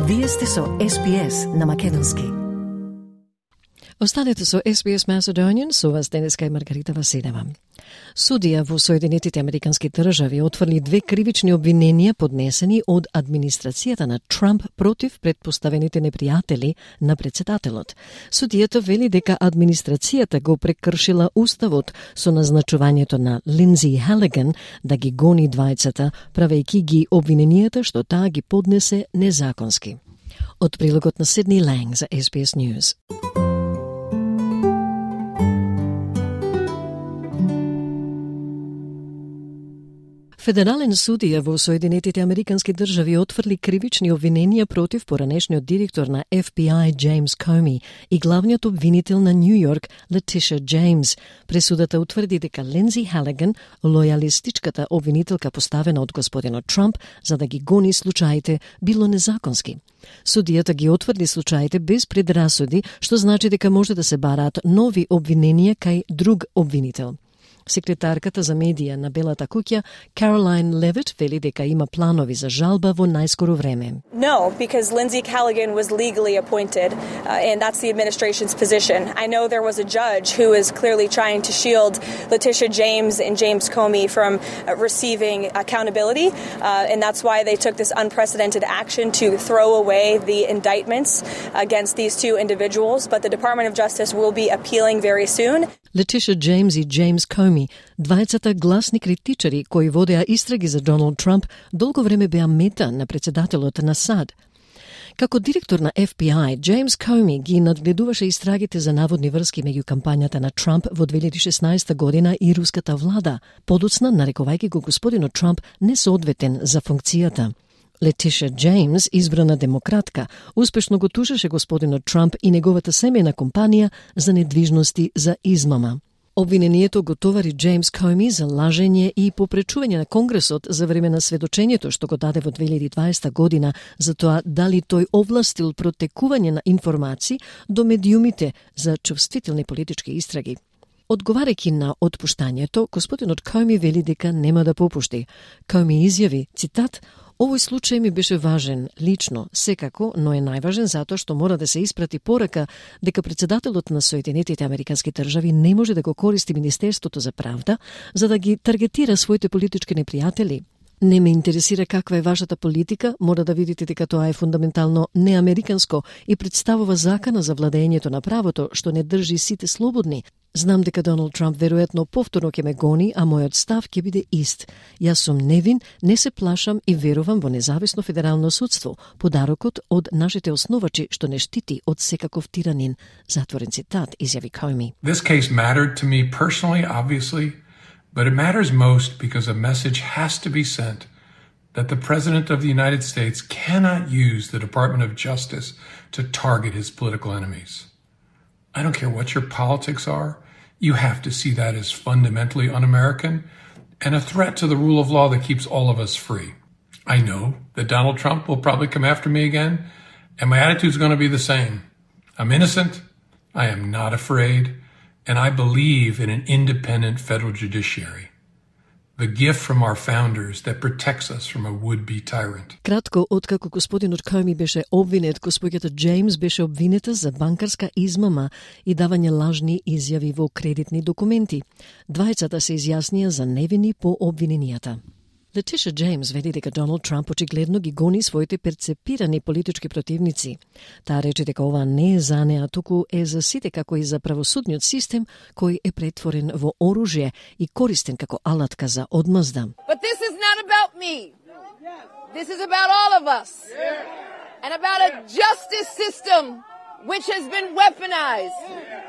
Вие сте со SBS на Македонски. Останете со SBS Macedonian, со вас денеска е Маргарита Василева. Судија во Соединетите Американски држави отврли 2 кривични обвиненија поднесени од администрацијата на Трамп против претпоставените непријатели на председателот. Судијата вели дека администрацијата го прекршила уставот со назначувањето на Линдзи Халиган да ги гони двајцата, правејќи ги обвиненијата што таа ги поднесе незаконски. Од прилогот на Сидни Ланг за SBS News. Федерален судија во Соединетите Американски држави отврли кривични обвиненија против поранешниот директор на FBI Джеймс Коми и главниот обвинител на Нью Йорк Летиша Джеймс. Пресудата утврди дека Линдзи Халиган, лојалистичката обвинителка поставена од господинот Трамп за да ги гони случаите, било незаконски. Судијата ги отврди случаите без предрасуди, што значи дека може да се бараат нови обвиненија кај друг обвинител. Секретарката за медија на Белата куќа, Caroline Levitt, вели дека има планови за жалба во најскоро време. No, because Lindzi Halligan was legally appointed, and that's the administration's position. I know there was a judge who is clearly trying to shield Letitia James and James Comey from receiving accountability, and that's why they took this unprecedented action to throw away the indictments against these two individuals, but the Department of Justice will be appealing very soon. Летиша Джеймс и Джеймс Коми, двајцата гласни критичари кои водеа истраги за Доналд Трамп, долго време беа мета на председателот на САД. Како директор на FBI, Джеймс Коми ги надгледуваше истрагите за наводни врски меѓу кампањата на Трамп во 2016 година и руската влада, подоцна нарекувајќи го господинот Трамп несоодветен за функцијата. Летиша Джеймс, избрана демократка, успешно го тушеше господинот Трамп и неговата семејна компанија за недвижности за измама. Обвинението го товари Джеймс Коми за лажење и попречување на Конгресот за време на сведочењето што го даде во 2020 година за тоа дали тој овластил протекување на информации до медиумите за чувствителни политички истраги. Одговарајќи на отпуштањето, господинот Коми вели дека нема да попушти. Коми изјави, цитат, "Овој случај ми беше важен, лично, секако, но е најважен затоа што мора да се испрати порака дека председателот на Соединетите Американски држави не може да го користи Министерството за правда за да ги таргетира своите политички непријатели. Не ме интересира каква е вашата политика, мора да видите дека тоа е фундаментално неамериканско и представува закана за владењето на правото што не држи сите слободни. Знам дека Доналд Трамп веројатно повторно ќе ме гони, а мојот став ќе биде ист. Јас сум невин, не се плашам и верувам во независно федерално судство, подарокот од нашите основачи што не штити од секаков тиранин." Затворен цитат, изјави Коми. This case mattered to me personally, obviously, but it matters most because a message has to be sent that the President of the United States cannot use the Department of Justice to target his political enemies. I don't care what your politics are, you have to see that as fundamentally un-American and a threat to the rule of law that keeps all of us free. I know that Donald Trump will probably come after me again, and my attitude is going to be the same. I'm innocent, I am not afraid, and I believe in an independent federal judiciary. The gift from our founders that protects us from a would-be tyrant. Кратко откако господинот Коми беше обвинет, господјата Джеймс беше обвинета за банкарска измама и давање лажни изјави во кредитни документи. Двајцата се изјаснија за невини по обвиненијата. Летиша Джеймс вели дека Доналд Трамп очигледно ги гони своите перцепирани политички противници. Таа рече дека ова не е за неа, туку е за сите како и за правосудниот систем кој е претворен во оружје и користен како алатка за одмазда. But this is not about me. This is about all of us. And about a justice system which has been weaponized.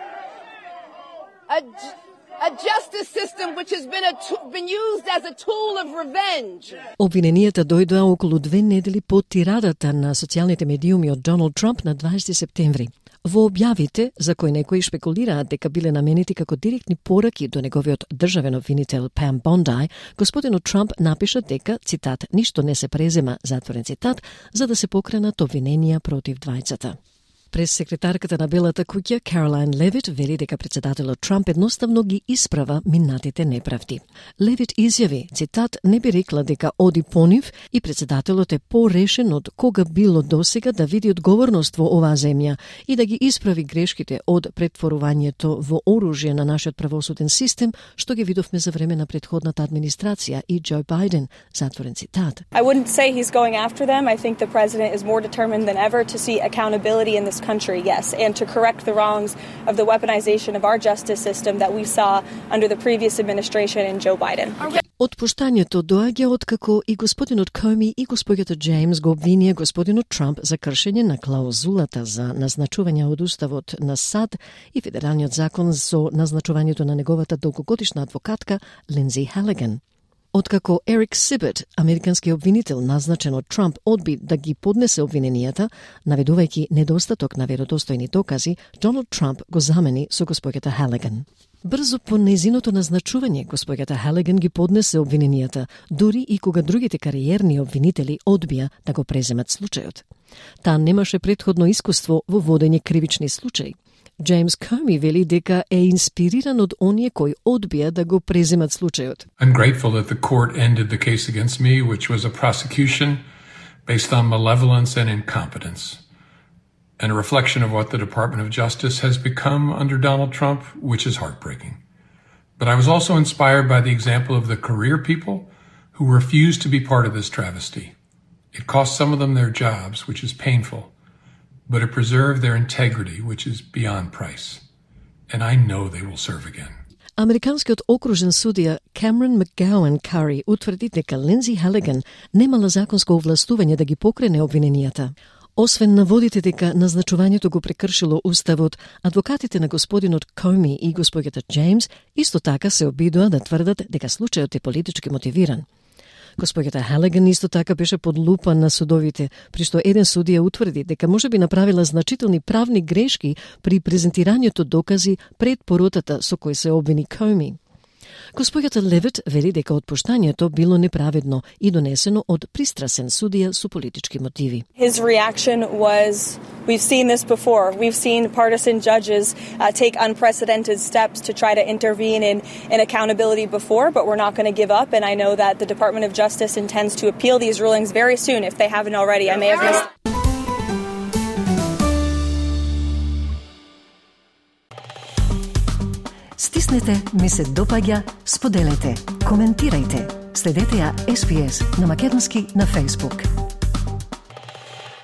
A justice system which has been used as a tool of revenge. Обвиненијата дојдоа околу 2 недели по тирадата на социјалните медиуми од Доналд Трамп на 20 септември. Во објавите, за кои некои шпекулираат дека биле наменети како директни пораки до неговиот државен обвинител Пам Бондај, господинот Трамп напиша дека, цитат, "ништо не се презема", затворен цитат, за да се покренат обвиненија против двајцата. Прес-секретарката на Белата куќа Каролайн Левит вели дека председателот Трамп едноставно ги исправа минатите неправди. Левит изјави, цитат, не би рекла дека оди по нив и председателот е порешен од кога било досега да види одговорност во оваа земја и да ги исправи грешките од претворувањето во оружје на нашиот правосуден систем, што ги видовме за време на претходната администрација и Џо Бајден, затворен цитат. I wouldn't say he's going after them. I think the president is more determined than ever to see accountability in this country, yes, and to correct the wrongs of the weaponization of our justice system that we saw under the previous administration and Joe Biden. Отпуштањето доаѓа откако и господинот Коми и господјата Джеймс го обвинија господинот Трамп за кршење на клаузулата за назначување од уставот на САД и федералниот закон со назначувањето на неговата долгогодишна адвокатка Линдзи Халиган. Откако Ерик Сибет, американски обвинител назначен од Трамп, одби да ги поднесе обвиненијата, наведувајќи недостаток на веродостојни докази, Доналд Трамп го замени со госпоѓата Халиган. Брзо по нејзиното назначување, госпоѓата Халиган ги поднесе обвиненијата, дури и кога другите кариерни обвинители одбија да го преземат случајот. Таа немаше претходно искуство во водење кривични случаи. Джеймс Коми вели дека е инспириран од оние кои одбија да го преземат случајот. I'm grateful that the court ended the case against me, which was a prosecution based on malevolence and incompetence, and a reflection of what the Department of Justice has become under Donald Trump, which is heartbreaking. But I was also inspired by the example of the career people who refused to be part of this travesty. It cost some of them their jobs, which is painful, but it preserved their integrity, which is beyond price. And I know they will serve again. Американскиот окружен судија Камерон Макгауен Кари утврди дека Линдзи Халиган немала законско овластување да ги покрене обвиненијата. Освен наводите дека назначувањето го прекршило уставот, адвокатите на господинот Коми и господјата Джеймс исто така се обидоа да тврдат дека случајот е политички мотивиран. Господјата Халиган исто така беше под лупа на судовите, при што еден судија утврди дека можеби направила значителни правни грешки при презентирањето докази пред поротата со кој се обвини Коми. Господјата Левит вели дека отпуштањето било неправедно и донесено од пристрасен судија со политички мотиви. His reaction was, we've seen this before. We've seen partisan judges take unprecedented steps to try to intervene in accountability before, but we're not going to give up. And I know that the Department of Justice intends to appeal these rulings very soon if they haven't already. I may have missed. Стиснете, ми се допаѓа, споделете, коментирајте. Следете ја SPS на Македонски на Facebook.